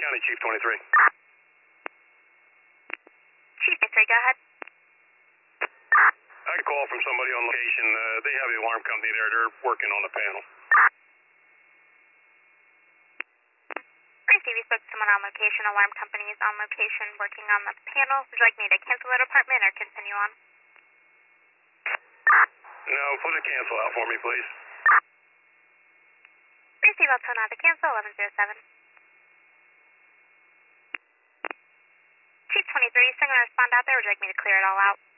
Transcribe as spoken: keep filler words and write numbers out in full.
County, Chief twenty-three. Chief twenty-three, go ahead. I got a call from somebody on location. Uh, they have the alarm company there. They're working on the panel. Receive, you spoke to someone on location. Alarm company is on location working on the panel. Would you like me to cancel that appointment or continue on? No, put a cancel out for me, please. Receive, I'll tone out the cancel, eleven oh seven. Chief twenty-three, is someone going to respond out there, or would you like me to clear it all out?